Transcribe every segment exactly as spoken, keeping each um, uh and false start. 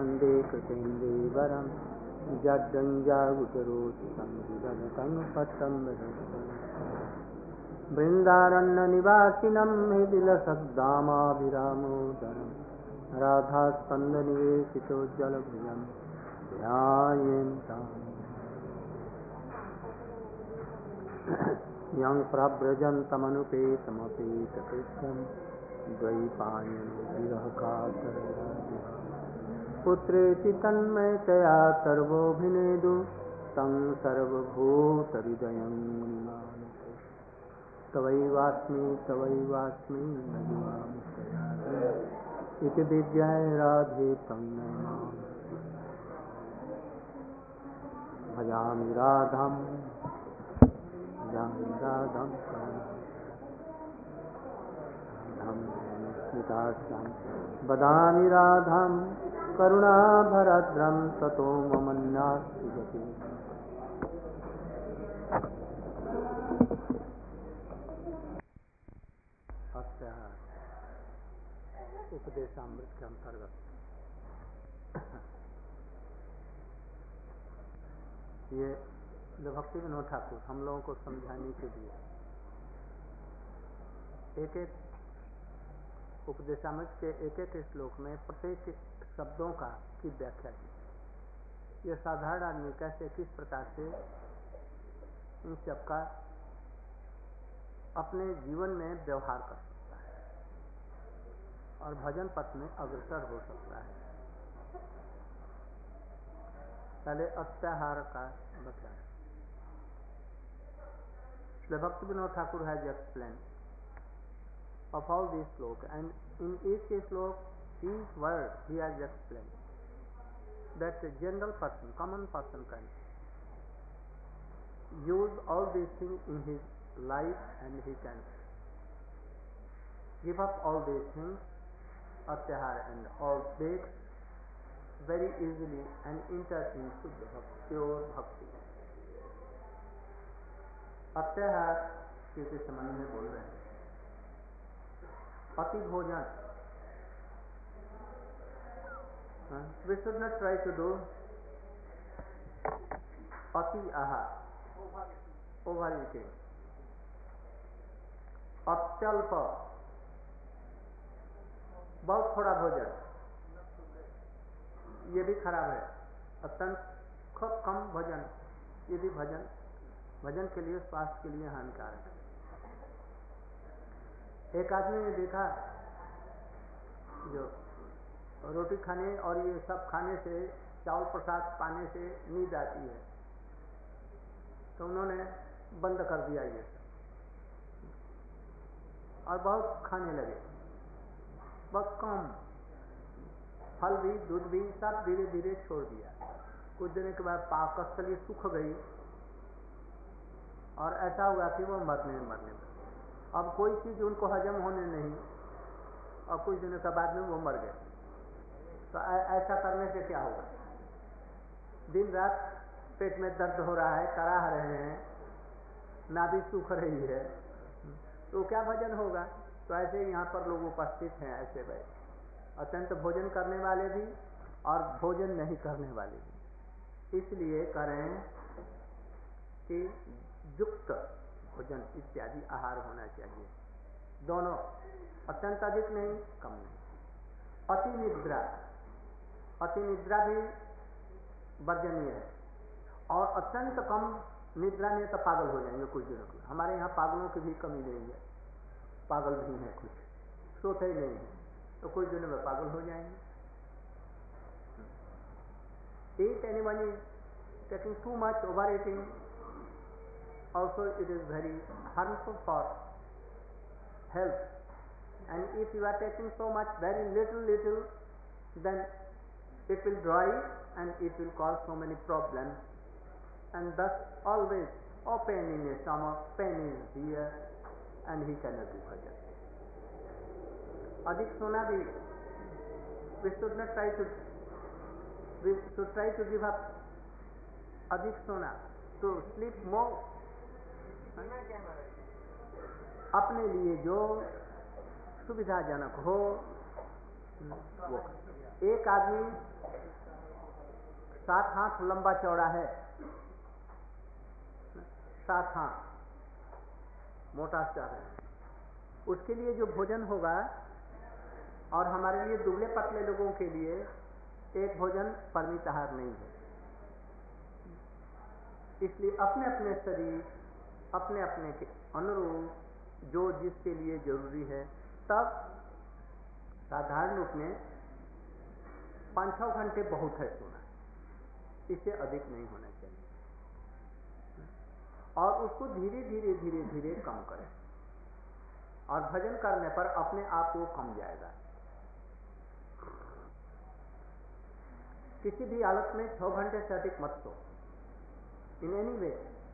वन्दे कृतेन्द्रीवरं जड्डञ्जागुटरोचितं विदधतं पट्टं वृन्दारण्यनिवासिनं हृदिलसद्दामाभिरामोदरं राधास्कन्दनिवेशितोज्ज्वलभुजं ध्यायेन्ताम् यं प्रव्रजन्तमनुपेतमपेतकृत्यं द्वैपायनो विरहकातरया पुत्रेति तन्मयतया सर्वोऽभिनेदु तं सर्वभूतहृदयं मुनिमानसे तवैवास्मि तवैवास्मि न युवामि तया इति विद्याय राधे तं नमामि भजामि राधां भजामि राधां स्मितास्यां वदामि राधां करुणाभरद्रं ततो मम नास्ति गतिः। उपदेशामृत के अंतर्गत ये भक्ति विनोद ठाकुर हम लोगों को समझाने के लिए एक एक उपदेशामृत के एक एक श्लोक में प्रत्येक शब्दों का की व्याख्या की। ये साधारण आदमी कैसे किस प्रकार से इन सब का अपने जीवन में व्यवहार कर सकता है और भजन पथ में अग्रसर हो सकता है। पहले अत्याहार का बताया। Bhakti Vinod Thakur has explained of all these sloka, and in each slok, each word he has explained that a general person, common person can use all these things in his life and he can give up all these things, atyahar and all breaks very easily and enter into the pure bhakti. अत्याहार के संबंध में बोल रहे हैं। अति भोजन, we should not try to do अति आहार, over eating. अत्यल्प, बहुत थोड़ा भोजन, ये भी खराब है। अत्यंत खूब कम भोजन, ये भी भजन भजन के लिए, स्वास्थ्य के लिए हानिकारक है। एक आदमी ने देखा जो रोटी खाने और ये सब खाने से, चावल प्रसाद पाने से नींद आती है, तो उन्होंने बंद कर दिया ये सब और बहुत खाने लगे, बहुत कम। फल भी दूध भी सब धीरे धीरे छोड़ दिया। कुछ दिन के बाद पाकस्थली सूख गई और ऐसा हुआ कि वो मरने मरने में अब कोई चीज उनको हजम होने नहीं, और कुछ दिनों के बाद में वो मर गए। तो ऐसा करने से क्या होगा? दिन रात पेट में दर्द हो रहा है, कराह रहे हैं, नाभि सूख रही है, तो क्या भजन होगा? तो ऐसे यहाँ पर लोग उपस्थित हैं, ऐसे भाई अत्यंत भोजन करने वाले भी और भोजन नहीं करने वाले भी। इसलिए करें कि युक्त भोजन इत्यादि आहार होना चाहिए, दोनों, अत्यंत अधिक नहीं, कम नहीं। अति निद्रा, अति निद्रा भी वर्जनीय है, और अत्यंत कम निद्रा में तो पागल हो जाएंगे कुछ दिनों के। हमारे यहाँ पागलों की भी कमी नहीं है, पागल भी हैं कुछ, सोते ही नहीं है, तो कुछ दिनों में पागल हो जाएंगे। If anyone is taking too much overeating, also it is very harmful for health. And if you are taking so much, very little little, then it will dry and it will cause so many problems. And thus always, oh, pain in his stomach, pain is here, and he cannot do bhajan. Adhik sona bhi, we should not try to, we should try to give up adhik sona, to sleep more. अपने लिए जो सुविधाजनक हो वो। एक आदमी सात हाथ लंबा चौड़ा है, सात हाथ मोटा चार है, उसके लिए जो भोजन होगा और हमारे लिए दुबले पतले लोगों के लिए एक भोजन परिमित आहार नहीं है। इसलिए अपने अपने शरीर अपने अपने के अनुरूप जो जिसके लिए जरूरी है, तब साधारण रूप में पाँच छः घंटे बहुत है सोना, इससे अधिक नहीं होना चाहिए। और उसको धीरे धीरे धीरे धीरे कम करें और भजन करने पर अपने आप वो कम जाएगा। किसी भी हालत में छः घंटे से अधिक मत सो। In any way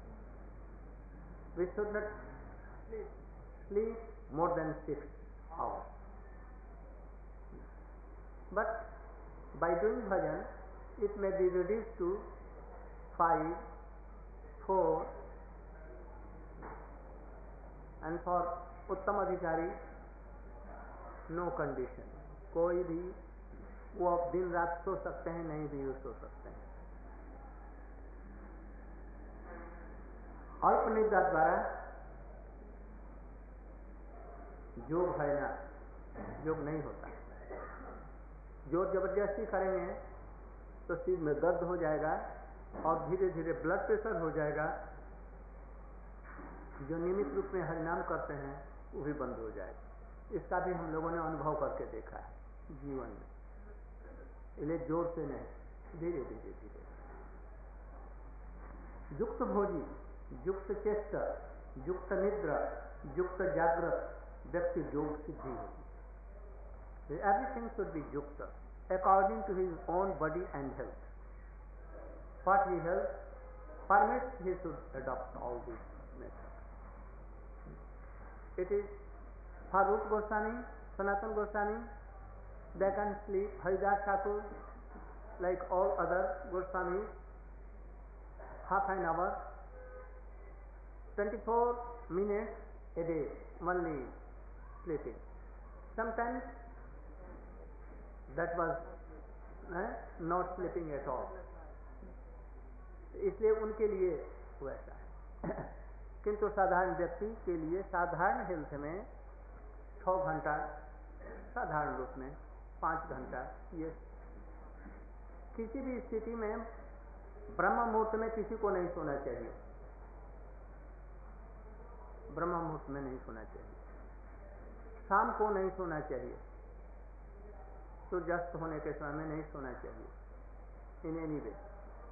we should not sleep more than six hours, but by doing bhajan it may be reduced to five, four, and for उत्तम अधिकारी no condition, कोई भी वो दिन रात सो सकते हैं, नहीं भी वो सो सकते हैं। अल्प निद्रा द्वारा योग है ना, योग नहीं होता। जो जबरदस्ती करेंगे तो सिर में दर्द हो जाएगा और धीरे धीरे ब्लड प्रेशर हो जाएगा। जो नियमित रूप में हरिनाम करते हैं वो भी बंद हो जाएगा। इसका भी हम लोगों ने अनुभव करके देखा है जीवन में। इसलिए जोर से नहीं, धीरे धीरे धीरे युक्त भोजी, युक्त चेष्ट, युक्त निद्रा, युक्त जागृत व्यक्ति योग सिद्धि होगी। Everything should be yukta according to his own body and health. What he health permits, he should adopt all these methods. It is for Rupa Goswami, Sanatana Goswami, they can sleep. Haridas Thakur, like all other Goswamis, half an hour, twenty-four minutes a day only sleeping. Sometimes that was eh, not sleeping at all. इसलिए उनके लिए वैसा है। किंतु साधारण व्यक्ति के लिए साधारण हेल्थ में छः घंटा, साधारण रूप में पाँच घंटा, ये किसी भी स्थिति में ब्रह्म मुहूर्त में किसी को नहीं सोना चाहिए। ब्रह्म मुहूर्त में नहीं सोना चाहिए, शाम को नहीं सोना चाहिए, सूर्यास्त होने के समय में नहीं सोना चाहिए। इन एनी वे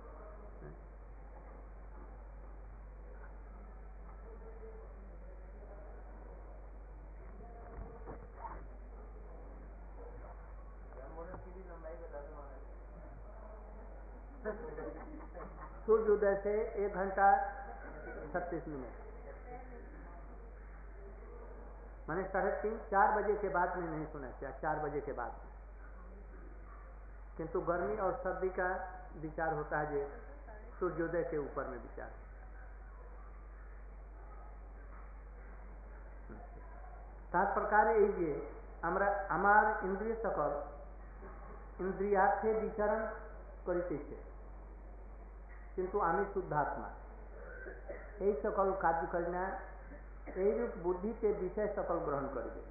सूर्योदय से एक घंटा छत्तीस मिनट, मैंने साढ़े तीन चार बजे के बाद में नहीं सोना चाहिए, चार बजे के बाद। किंतु गर्मी और सर्दी का विचार होता है जो सूर्योदय के ऊपर में विचार। तात् प्रकार ये আমরা আমার ইন্দ্রিয় সকল ইন্দ্রিয়ার্থে বিচরণ করিতেছে, কিন্তু আমি শুদ্ধাত্মা। এই সকল কার্য করি না, এইরূপ বুद्धिते विषय सकल ग्रहण करिए।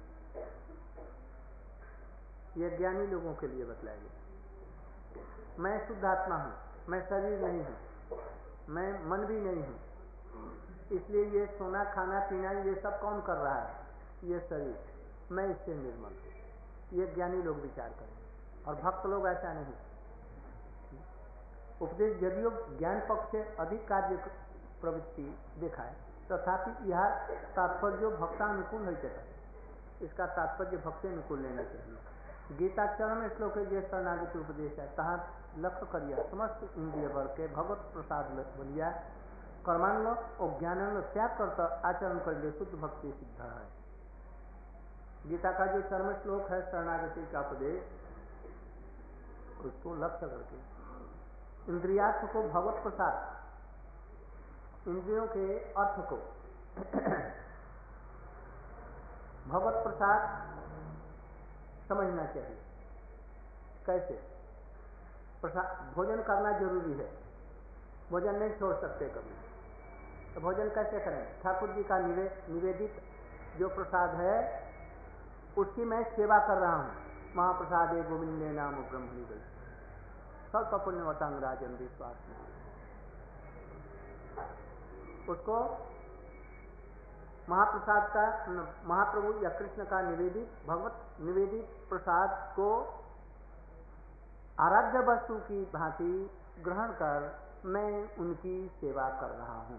ये ज्ञानी लोगों के लिए बतलाया गया। मैं शुद्धात्मा हूँ, मैं शरीर नहीं हूँ, मैं मन भी नहीं हूँ, इसलिए ये सोना खाना पीना ये सब कौन कर रहा है? ये शरीर, मैं इससे निर्मल हूँ। ये ज्ञानी लोग विचार करें, और भक्त लोग ऐसा नहीं। उपदेश यदियो ज्ञान पक्ष से अधिक कार्य प्रवृत्ति देखा है, तथापि यह तात्पर्य भक्तानुकूल है। इसका तात्पर्य भक्तानुकूल लेना चाहिए। गीताक्षर में श्लोक ये शरणागति उपदेश है, तहाँ लक्ष्य करिए समस्त इंद्रिय वर्ग के भगवत प्रसाद बोलिया कर्मान लो और ज्ञान लो त्याग करता आचरण कर लिए शुद्ध भक्ति सिद्ध है। गीता का जो चरम श्लोक है शरणागति का उपदेश, उसको लक्ष्य करके इंद्रियार्थ को भगवत प्रसाद, इंद्रियों के अर्थ को भगवत प्रसाद समझना चाहिए। कैसे? प्रसाद भोजन करना जरूरी है, भोजन नहीं छोड़ सकते कभी। तो भोजन कैसे करें? ठाकुर जी का निवे, निवेदित जो प्रसाद है उसकी मैं सेवा कर रहा हूँ। महाप्रसाद ए गोविंदे नाम ब्रह्मणि गई सब पुण्यवतांग राजन विश्वास में, उसको महाप्रसाद का, महाप्रभु या कृष्ण का निवेदित, भगवत निवेदित प्रसाद को आराध्य वस्तु की भांति ग्रहण कर मैं उनकी सेवा कर रहा हूं।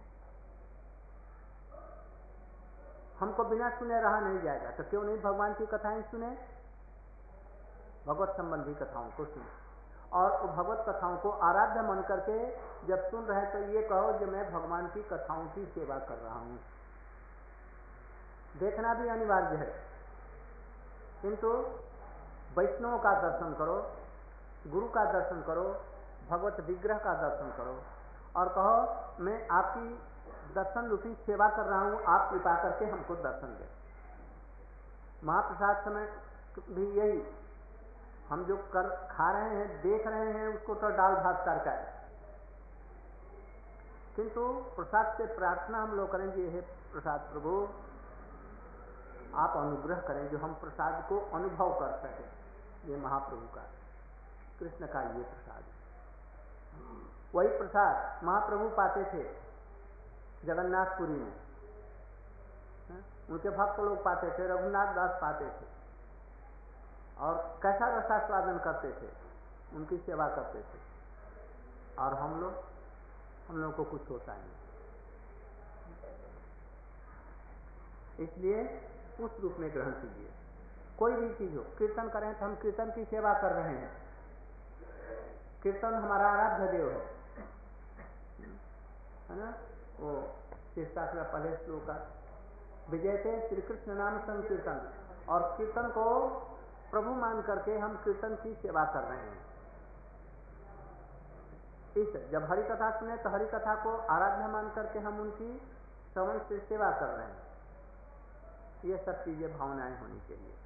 हमको बिना सुने रहा नहीं जाएगा, तो क्यों नहीं भगवान की कथाएं सुने, भगवत संबंधी कथाओं को सुने, और भगवत कथाओं को आराध्य मन करके जब सुन रहे तो ये कहो कि मैं भगवान की कथाओं की सेवा कर रहा हूं। देखना भी अनिवार्य है, किंतु वैष्णवों का दर्शन करो, गुरु का दर्शन करो, भगवत विग्रह का दर्शन करो और कहो मैं आपकी दर्शन रूपी सेवा कर रहा हूं, आप कृपा करके हमको दर्शन दें। महाप्रसाद समय भी यही, हम जो कर खा रहे हैं, देख रहे हैं, उसको तो दाल भात तड़का है, किंतु प्रसाद से प्रार्थना हम लोग करेंगे, हे प्रसाद प्रभु आप अनुग्रह करें जो हम प्रसाद को अनुभव कर सकें। ये महाप्रभु का, कृष्ण का ये प्रसाद, वही प्रसाद महाप्रभु पाते थे जगन्नाथपुरी में, उनके भक्त लोग पाते थे, रघुनाथ दास पाते थे, और कैसा रसास्वादन करते थे, उनकी सेवा करते थे। और हम लोग हम लोग को कुछ होता नहीं। इसलिए उस रूप में ग्रहण कीजिए। कोई भी चीज हो, कीर्तन करें तो हम कीर्तन की सेवा कर रहे हैं, कीर्तन हमारा आराध्य देव है, है ना। वो शिष्टाचार्य पहले श्लोक का विजयते श्री कृष्ण नाम संकीर्तन, और कीर्तन को प्रभु मान करके हम कीर्तन की सेवा कर रहे हैं। इस जब हरि कथा सुने तो हरि कथा को आराध्य मान करके हम उनकी श्रवण से सेवा कर रहे हैं। ये सब चीजें भावनाएं होनी चाहिए।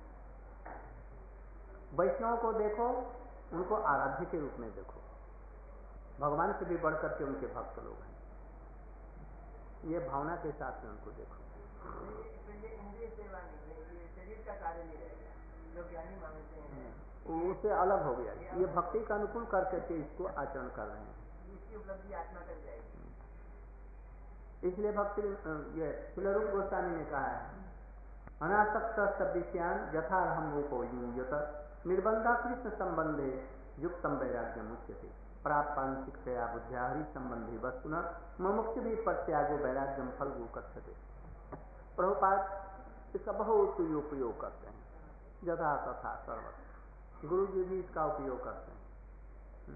वैष्णव को देखो, उनको आराध्य के रूप में देखो, भगवान से भी बढ़ करके उनके भक्त लोग हैं, ये भावना के साथ में उनको देखो। ये इंद्रिय सेवा नहीं है, ये शरीर का कार्य नहीं रहेगा, जो ज्ञानी मानते हैं उससे अलग हो गया। ये भक्ति का अनुकूल करके के इसको आचरण कर रहे हैं, इसकी उपलब्धि आत्मा कर जाएगी। इसलिए भक्ति ये तुलरूप गोस्वामी ने कहा है, अनासक्त विषयान यथारहम उपयुज्यत निर्बंधा कृष्ण संबंधे युक्तम वैराग्य मुच्यते प्रापांशिकतया बुद्ध्या हरि संबंधी वस्तुना मुमुक्षु भी प्रत्यागो वैराग्यम फलगु कथ्यते। प्रभुपाद इसका बहुत उपयोग करते हैं, यथा तथा सर्वत्र, गुरु जी भी इसका उपयोग करते हैं।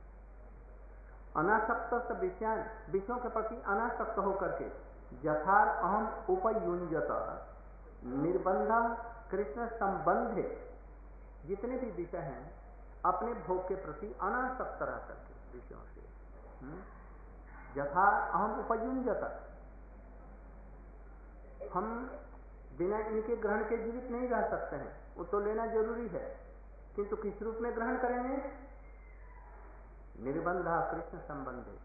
अनासक्त विषयान, विषयों के प्रति अनासक्त होकर के यथार अहम उपयुंजत निर्बंधम कृष्ण संबंधे, जितने भी विषय हैं अपने भोग के प्रति अनासक्त रह करके विषयों से, यथा अहम उपयुंजत, हम बिना इनके ग्रहण के जीवित नहीं रह सकते हैं, वो तो लेना जरूरी है, किंतु किस रूप में ग्रहण करेंगे, निर्बंधा कृष्ण संबंधे,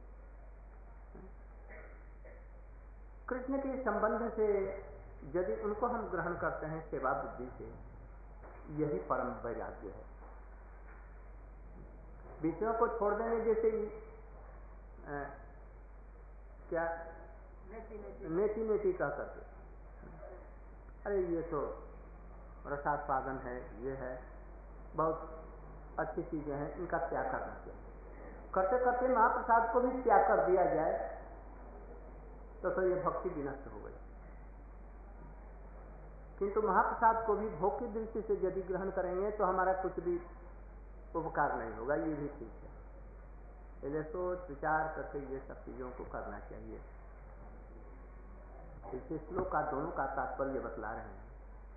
कृष्ण के संबंध से यदि उनको हम ग्रहण करते हैं सेवा बुद्धि से, यही परम वैराग्य है। विषयों को छोड़ देंगे, जैसे आ, क्या नेति नेति कह करके, अरे ये तो रसास्वादन है, ये है, बहुत अच्छी चीजें हैं, इनका त्याग करना चाहिए। करते करते महाप्रसाद को भी त्याग कर दिया जाए तो तो ये भक्ति विनष्ट हो गई। किंतु महाप्रसाद को भी भोग की दृष्टि से यदि ग्रहण करेंगे तो हमारा कुछ भी उपकार नहीं होगा, ये भी ठीक है। इसलिए सोच विचार करके ये सब चीजों को करना चाहिए। इस श्लोक का दोनों का तात्पर्य बतला रहे हैं।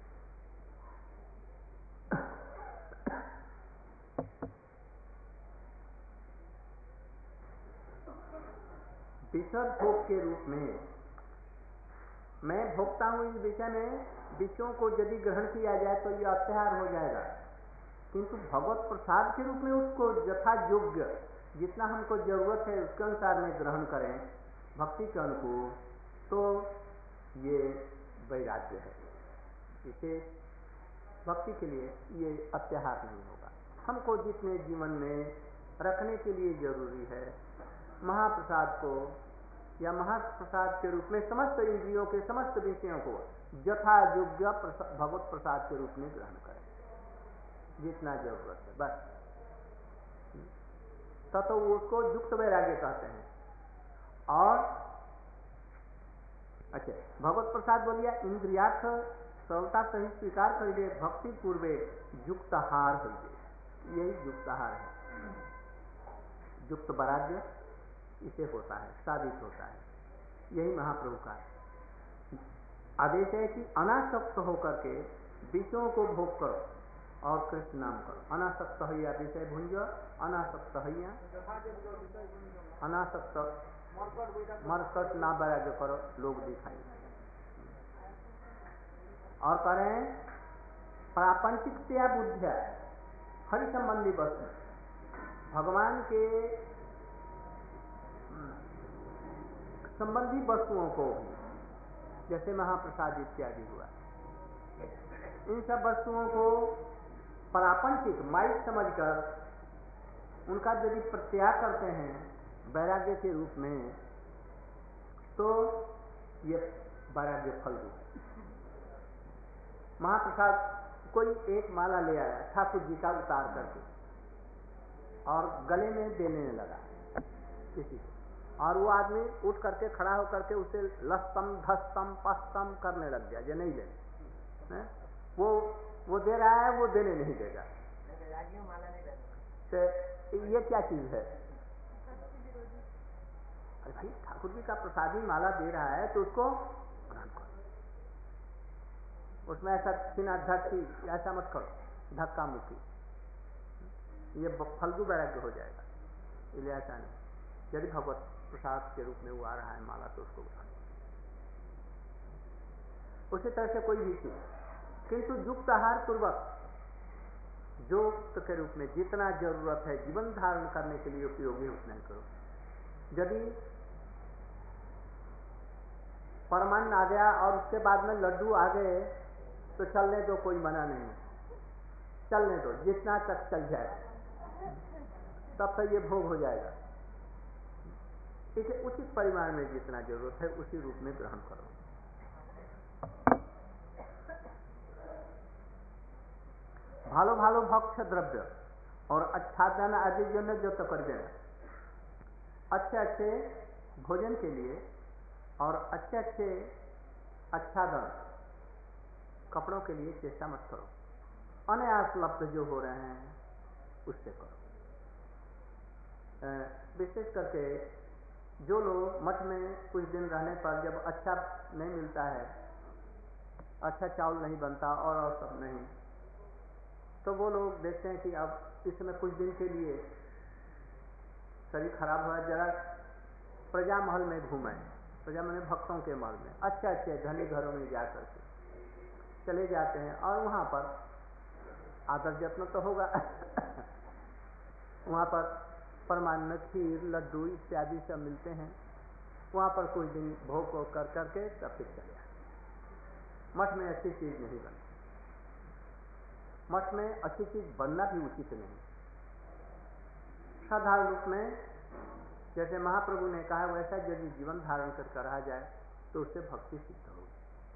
विषय भोग के रूप में मैं भोगता हूं, इस विषय में विषयों को यदि ग्रहण किया जाए तो ये अत्याचार हो जाएगा, किंतु भगवत प्रसाद के रूप में उसको यथा योग्य जितना हमको जरूरत है उसके अनुसार में ग्रहण करें भक्ति के अनुकूल, तो ये वैराग्य है। इसे भक्ति के लिए ये अत्याहार नहीं होगा। हमको जितने जीवन में रखने के लिए जरूरी है महाप्रसाद को या महाप्रसाद के रूप में समस्त इंद्रियों के समस्त विषयों को यथा योग्य भगवत प्रसाद के रूप में ग्रहण करें, जितना जरूरत है बस। तो, तो उसको युक्त वैराग्य कहते हैं। और अच्छा, भगवत प्रसाद बोलिया इंद्रियार्थ सरलता सहित स्वीकार करिए भक्ति पूर्वे युक्तहार होइए, यही युक्तहार है। युक्त वैराग्य इसे होता है, साबित होता है। यही महाप्रभु का आदेश है कि अनासक्त होकर के विषयों को भोग करो और कृष्ण नाम करो। अनासक्त हैया विषय भुंज, अनासक्त हैया अनासक्त मरकट ना वैराग्य करो लोग दिखाई। और करें प्रापंचिकतया बुद्धिया हरि संबंधी वस्तु, भगवान के संबंधी वस्तुओं को भी, जैसे महाप्रसाद इत्यादि हुआ, इन सब वस्तुओं को प्रापंचिक माइक समझकर उनका यदि प्रत्याग करते हैं वैराग्य के रूप में, तो ये वैराग्य फल रूप। महाप्रसाद कोई एक माला ले आया ठाकुर जी का उतार करके और गले में देने लगा किसी को, और वो आदमी उठ करके खड़ा होकर के उसे लस्तम धस्तम पस्तम करने लग गया, ये नहीं ले, वो वो दे रहा है, वो देने नहीं देगा। तो ये क्या चीज है? अरे भाई ठाकुर जी का प्रसादी माला दे रहा है तो उसको ग्रहण करो, उसमें ऐसा सीना धक्की ऐसा मत करो, धक्का मुक्की, ये फल्गु वैराग्य हो जाएगा। इसलिए ऐसा नहीं, यदि भगवत प्रसाद के रूप में वो आ रहा है माला तो उसको ग्रहण। उसी तरह से कोई भी चीज, किंतु युक्त आहार पूर्वक योग के रूप में जितना जरूरत है जीवन धारण करने के लिए उपयोगी उतना करो। यदि परमान्न आ गया और उसके बाद में लड्डू आ गए तो चलने दो, कोई मना नहीं, चलने दो, जितना तक चल जाए तब तक ये भोग हो जाएगा। इसे उचित परिमाण में जितना जरूरत है उसी रूप में ग्रहण करो। भालो भालो भक्ष द्रव्य और आच्छादन आदि जन जो तो कर देना, अच्छे अच्छे भोजन के लिए और अच्छे अच्छे आच्छादन कपड़ों के लिए चेष्टा मत करो, अनायास लब्ध जो हो रहे हैं उससे करो। विशेष करके जो लोग मठ में कुछ दिन रहने पर जब अच्छा नहीं मिलता है, अच्छा चावल नहीं बनता और और सब नहीं, तो वो लोग देखते हैं कि अब इसमें कुछ दिन के लिए शरीर खराब हुआ, जरा प्रजा महल में घूमें, प्रजा में भक्तों के महल में, अच्छे अच्छे धनी घरों में जा करके चले जाते हैं और वहाँ पर आदर जत्न तो होगा वहाँ पर परमान्न खीर लड्डू इत्यादि सब मिलते हैं, वहाँ पर कुछ दिन भोग को कर करके तब फिर चले आते। मठ में अच्छी चीज नहीं बनती, मठ में अच्छी चीज बनना भी उचित नहीं। साधारण रूप में जैसे महाप्रभु ने कहा वैसा यदि जीवन धारण कर रहा जाए तो उससे भक्ति सिद्ध होगी।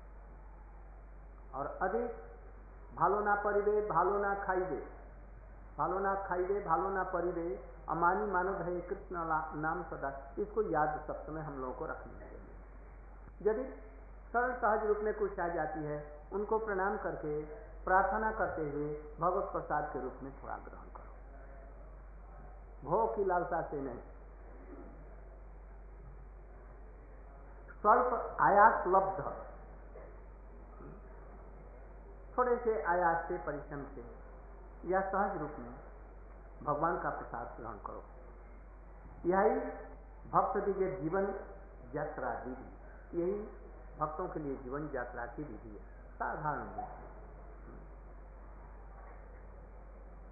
और अधिक भालो ना परिवे भालो ना खाइबे, भालो ना खाइबे भालो ना परिवे, अमानी मानव है कृष्ण नाम सदा, इसको याद शब्द में हम लोगों को रखना चाहिए। यदि सरल सहज रूप में कुछ आ जाती है उनको प्रणाम करके प्रार्थना करते हुए भगवत प्रसाद के रूप में थोड़ा ग्रहण करो, भोग की लालसा से नहीं। स्वल्प आयास लब्ध, थोड़े से आयास से परिश्रम से या सहज रूप में भगवान का प्रसाद ग्रहण करो। यही भक्त दिव्य जीवन यात्रा विधि, यही भक्तों के लिए जीवन यात्रा की विधि है, साधारण विधि।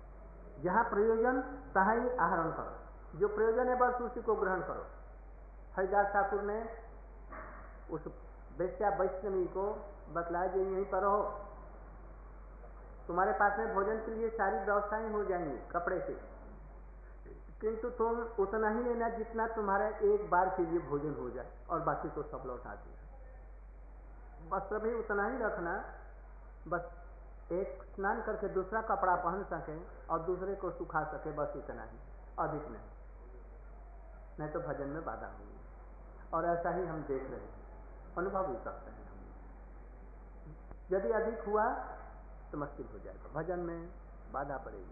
जहाँ प्रयोजन तहाँ ही आहरण करो, जो प्रयोजन है बस उसी को ग्रहण करो। हरिदास ठाकुर ने उस वैश्या वैष्णवी को बतलाया जो यहीं पर रहो, तुम्हारे पास में भोजन के लिए सारी व्यवस्थाएं हो जाएंगी कपड़े से, किंतु तुम उतना ही लेना जितना तुम्हारा एक बार के लिए भोजन हो जाए और बाकी तो सब लौटा दिया। वस्त्र भी उतना ही रखना, बस एक स्नान करके दूसरा कपड़ा पहन सके और दूसरे को सुखा सके, बस इतना ही, अधिक नहीं, नहीं तो भजन में बाधा होगी। और ऐसा ही हम देख रहे हैं, अनुभव भी करते हैं हम। यदि अधिक हुआ तो मुश्किल हो जाएगा, भजन में बाधा पड़ेगी।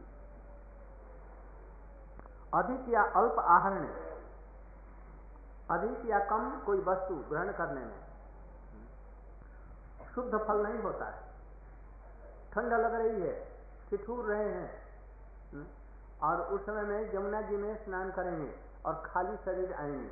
अधिक या अल्प आहरण, अधिक या कम कोई वस्तु ग्रहण करने में शुद्ध फल नहीं होता है। ठंडा लग रही है, ठिठुर रहे हैं और उस समय में यमुना जी में स्नान करेंगे और खाली शरीर आएंगे,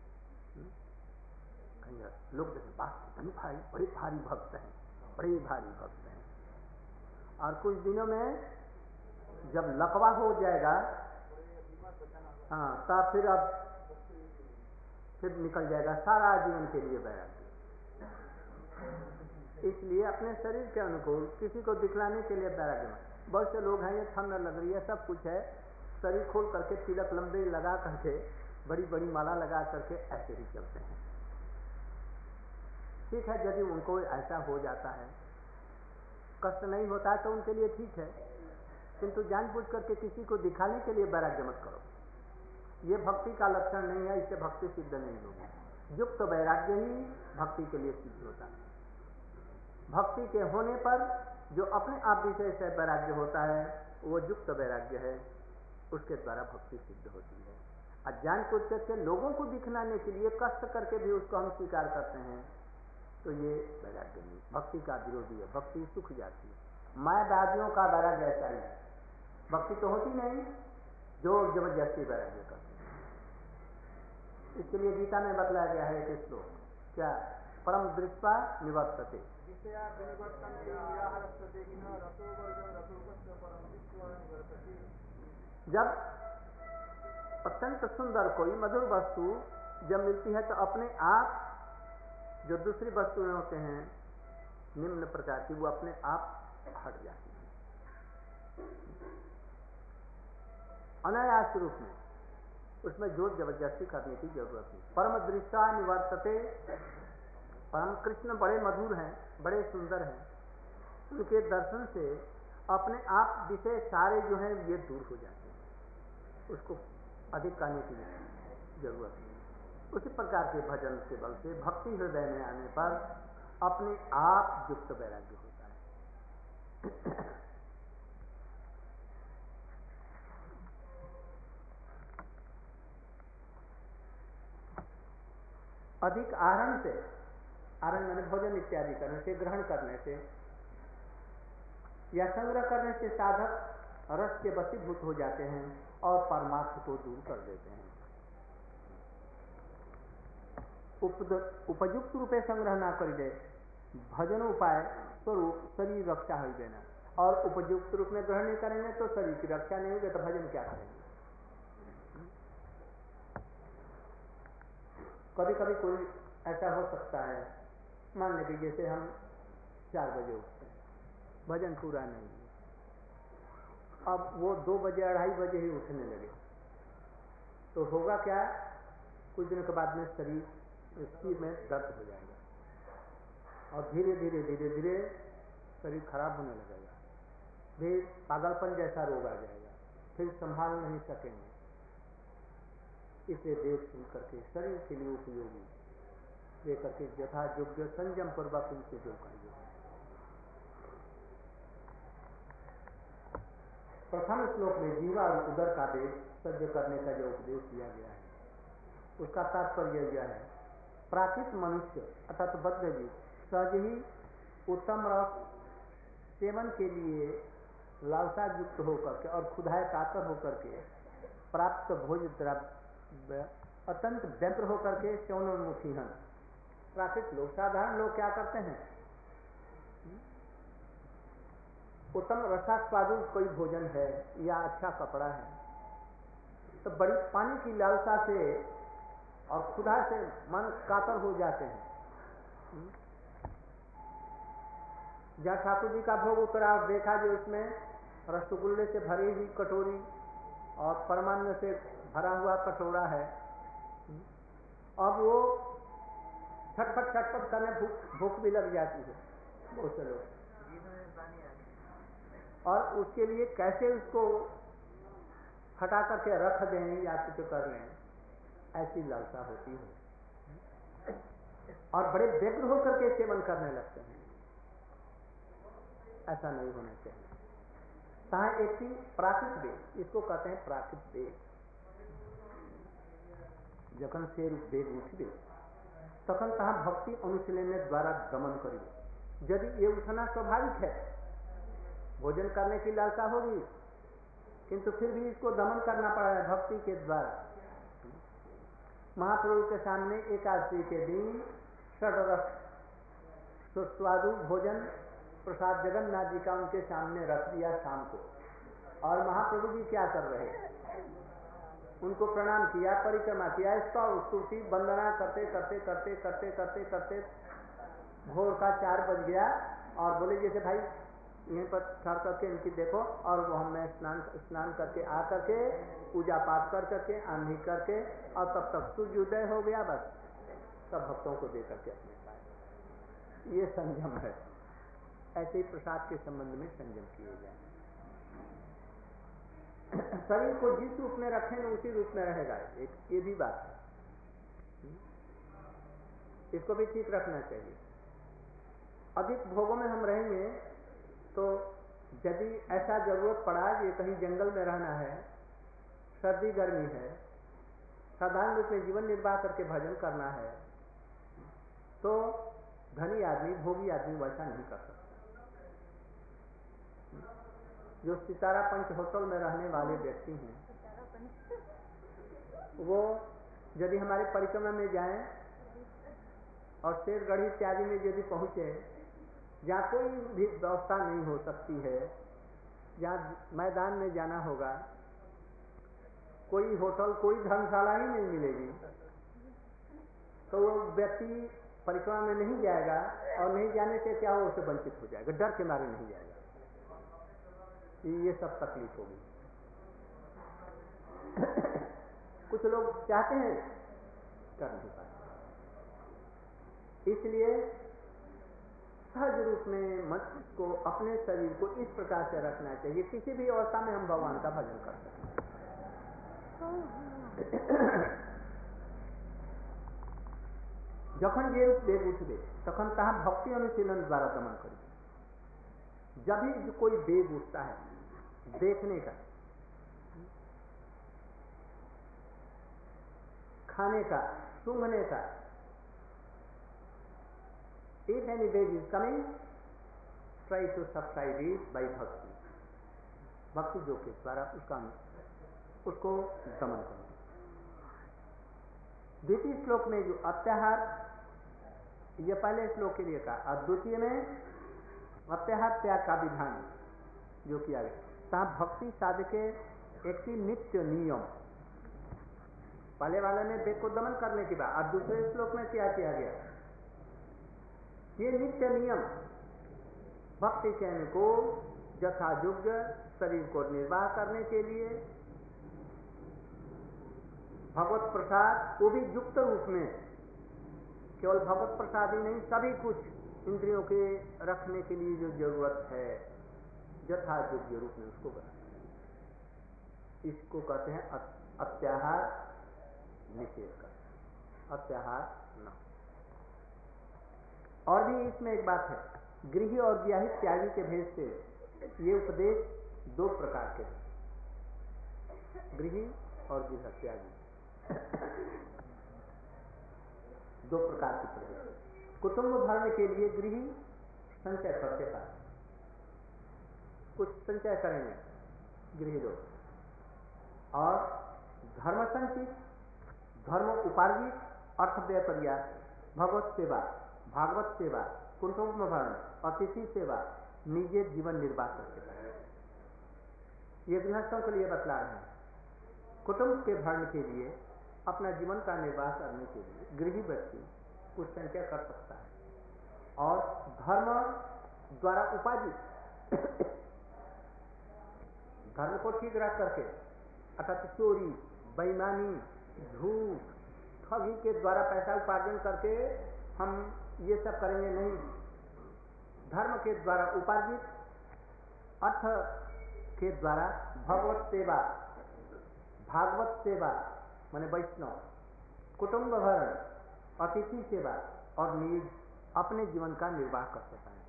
लोग जैसे बात भाई बड़े भारी भक्त हैं, बड़े भारी भक्त हैं, और कुछ दिनों में जब लकवा हो जाएगा, हाँ तब फिर अब फिर निकल जाएगा सारा जीवन के लिए वैराग्य। इसलिए अपने शरीर के अनुकूल किसी को दिखलाने के लिए वैराग्य मत। बहुत से लोग हैं, ये ठंड लग रही है, सब कुछ है, शरीर खोल करके तिलक लंबे लगा करके बड़ी बड़ी माला लगा करके ऐसे ही चलते हैं। ठीक है, यदि उनको ऐसा हो जाता है, कष्ट नहीं होता है तो उनके लिए ठीक है, किंतु जानबूझ करके किसी को दिखाने के लिए वैराग्य मत करो। ये भक्ति का लक्षण नहीं है, इससे भक्ति सिद्ध नहीं होगी। युक्त तो वैराग्य ही भक्ति के लिए सिद्ध होता है। भक्ति के होने पर जो अपने आप विषय से वैराग्य होता है वो युक्त वैराग्य है, उसके द्वारा भक्ति सिद्ध होती है। अज्ञान को करके लोगों को दिखलाने के लिए कष्ट करके भी उसको हम स्वीकार करते हैं, तो ये वैराग्य नहीं, भक्ति का विरोधी है। भक्ति सूख जाती है। मायावादियों का वैराग्य ऐसा ही है, भक्ति तो होती नहीं, जोर जबरदस्ती वैराग्य करते हैं। इसके लिए गीता में बतलाया गया है एक श्लोक, क्या, परम दृष्टा निवर्तते, जब अत्यंत सुंदर कोई मधुर वस्तु जब मिलती है तो अपने आप जो दूसरी वस्तुएं होते हैं निम्न प्रकार की, वो अपने आप हट जाती है अनायास रूप में, उसमें जोर जबरदस्ती करने की जरूरत नहीं। परम दृष्टा निवर्तते, परम कृष्ण बड़े मधुर हैं, बड़े सुंदर हैं, उनके दर्शन से अपने आप विषय सारे जो हैं ये दूर हो जाते हैं, उसको अधिक करने की जरूरत नहीं। उसी प्रकार के भजन के बल से भक्ति हृदय में आने पर अपने आप युक्त वैराग्य होता है। अधिक आहरण से, आहरण मैंने भोजन इत्यादि करने से, ग्रहण करने से या संग्रह करने से साधक रस के वशीभूत हो जाते हैं और परमार्थ को दूर कर देते हैं। उपयुक्त रूपे संग्रह ना कर दे, भजन उपाय स्वरूप शरीर रक्षा हो देना, और उपयुक्त रूप में ग्रहण नहीं करेंगे तो शरीर की रक्षा नहीं होगी, तो भजन क्या करेंगे। कभी कभी कोई ऐसा हो सकता है, मान लीजिए जैसे हम चार बजे उठते हैं, भजन पूरा नहीं है, अब वो दो बजे अढ़ाई बजे ही उठने लगे, तो होगा क्या, कुछ दिनों के बाद में शरीर सिर में दर्द हो जाएगा और धीरे धीरे धीरे धीरे शरीर खराब होने लगेगा, फिर पागलपन जैसा रोग आ जाएगा, फिर संभाल नहीं सकेंगे। इसलिए देख सुन करके शरीर के लिए उपयोगी लेकर के यथा योग्य संयम पूर्वक उनसे जो करिए। प्रथम श्लोक में जीवा और उदर का वेद सज्ज करने का जो उपदेश दिया गया है, उसका तात्पर्य यह है, प्राकृत मनुष्य अर्थात बद्धजीव सहज ही उत्तम रस सेवन के लिए लालसा युक्त होकर के और खुदाए कातर होकर के प्राप्त भोज द्रव्य अत्यंत व्यग्र होकर के चौनमुखी हैं। प्राकृत लोग, साधारण लोग क्या करते हैं, उत्तम रसास्वादु कोई भोजन है या अच्छा कपड़ा है, तो बड़ी पानी की लालसा से और क्षुधा से मन कातर हो जाते हैं। जहाँ ठाकुर जी का भोग उतरा और देखा जो इसमें रसगुल्ले से भरी हुई कटोरी और परमान्न से भरा हुआ कटोरा है, अब वो छटपट छटपट करने भूख भूख भी लग जाती है बहुत से लोग, और उसके लिए कैसे उसको हटा करके रख दें या कुछ कर लें, ऐसी लालसा होती है और बड़े व्यग्र होकर के सेवन करने लगते हैं। ऐसा नहीं होना चाहिए। कहाँ एक ही प्राकृत वेग, इसको कहते हैं प्राकृत वेग। जखन से वेग उठे तखन तहाँ भक्ति अनुशीलन द्वारा दमन करिए। यदि ये उठना स्वाभाविक है, भोजन करने की लालसा होगी, किंतु फिर भी इसको दमन करना पड़ा है भक्ति के द्वारा। महाप्रभु के सामने एकादशी के दिन षडरस सुस्वादु भोजन प्रसाद जगन्नाथ जी का उनके सामने रख दिया शाम को, और महाप्रभु जी क्या कर रहे हैं? उनको प्रणाम किया, परिक्रमा किया, इसका स्तुति वंदना करते करते करते करते करते करते भोर का चार बज गया, और बोले जैसे भाई यहीं पर ठहर करके इनकी देखो, और वो हमें स्नान स्नान करके आ करके पूजा पाठ कर करके आंधी करके, और तब तक सूर्योदय हो गया, बस सब भक्तों को दे करके अपने पास। ये संयम है। ऐसे ही प्रसाद के संबंध में संयम किए जाए। शरीर को जिस रूप में रखेंगे उसी रूप में रहेगा, एक ये भी बात है, इसको भी ठीक रखना चाहिए। अधिक भोगों में हम रहेंगे तो यदि ऐसा जरूरत पड़ा कि कहीं जंगल में रहना है, सर्दी गर्मी है, साधारण रूप में जीवन निर्वाह करके भजन करना है, तो धनी आदमी भोगी आदमी वैसा नहीं कर सकता। जो सितारा पंच होटल में रहने वाले व्यक्ति हैं, वो यदि हमारे परिक्रमा में जाएं और शेरगढ़ी इत्यादि में यदि पहुंचे, जहाँ कोई भी व्यवस्था नहीं हो सकती है, जहाँ मैदान में जाना होगा, कोई होटल कोई धर्मशाला ही नहीं मिलेगी, तो वो व्यक्ति परिक्रमा में नहीं जाएगा, और नहीं जाने से क्या हो, उससे वंचित हो जाएगा, डर के मारे नहीं जाएगा। ये सब तकलीफ होगी। कुछ लोग चाहते हैं, कर नहीं पाते। इसलिए सहज रूप में मन को, अपने शरीर को इस प्रकार से रखना चाहिए, किसी भी अवस्था में हम भगवान का भजन कर सकते हैं। जखन ये रूप वेग उठे तखन तहाँ भक्ति अनुशीलन द्वारा दमन करिए। जब भी कोई वेग उठता है देखने का, खाने का, सूंघने का, if any wave is coming, try to subside it by bhakti. भक्ति जो के द्वारा उसका उसको दमन करें। द्वितीय श्लोक में जो अत्याहार, ये पहले श्लोक के लिए कहा, और द्वितीय में अत्याहार त्याग का विधान जो किया गया, तहाँ भक्ति साधके एक ही नित्य नियम, पहले वाले में वेग को दमन करने की बात, और दूसरे श्लोक में क्या किया गया? ये नित्य नियम भक्ति के अनुकूल यथायोग्य शरीर को निर्वाह करने के लिए भगवत प्रसाद, वो भी युक्त रूप में, केवल भगवत प्रसाद ही नहीं, सभी कुछ इंद्रियों के रखने के लिए जो जरूरत है यथायोग्य रूप में उसको बनाना। इसको कहते हैं अत्याहार निषेध का, अत्याहार न। और भी इसमें एक बात है, गृही और ग्याही त्यागी के भेद से ये उपदेश दो प्रकार के हैं, गृही और गृह त्यागी दो प्रकार के प्रदेश। कुटुंब भरने के लिए गृही संचय करते हैं, कुछ संचय करेंगे गृही लोग, और धर्म संचित, धर्म उपार्जित, अर्थ व्यय पर्याय, भगवत सेवा, भागवत सेवा, कुटुंब भरण, अतिथि सेवा, निजे जीवन निर्वाह करके पाए। ये गृहस्थों के लिए बतला रहे हैं। कुटुंब के भरण के लिए, अपना जीवन का निर्वाह करने के लिए गृही व्यक्ति कुछ संचय कर सकता है और धर्म द्वारा उपार्जित धर्म को ठीक रख करके, अर्थात चोरी, बेईमानी, झूठ, ठगी के द्वारा पैसा उपार्जन करके हम ये सब करेंगे नहीं। धर्म के द्वारा उपार्जित अर्थ के द्वारा भगवत सेवा, भागवत सेवा माने वैष्णव, कुटुंब भरण, अतिथि सेवा और निज अपने जीवन का निर्वाह कर सकता है।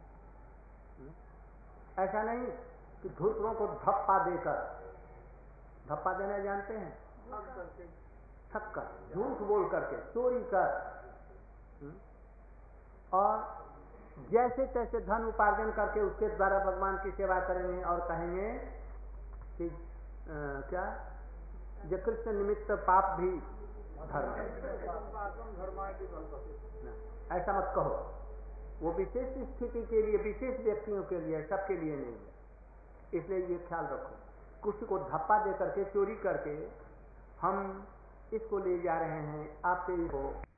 ऐसा नहीं कि दूसरों को धप्पा देकर, धप्पा देना जानते हैं, ठक्कर, झूठ बोल करके, चोरी कर और जैसे तैसे धन उपार्जन करके उसके द्वारा भगवान की सेवा करेंगे और कहेंगे कि आ, क्या जो कृष्ण निमित्त पाप भी धर्म है। ऐसा मत कहो। वो विशेष स्थिति के लिए, विशेष व्यक्तियों के लिए, सबके लिए नहीं है। इसलिए ये ख्याल रखो, किसी को धप्पा दे करके, चोरी करके हम इसको ले जा रहे हैं, आपसे इसको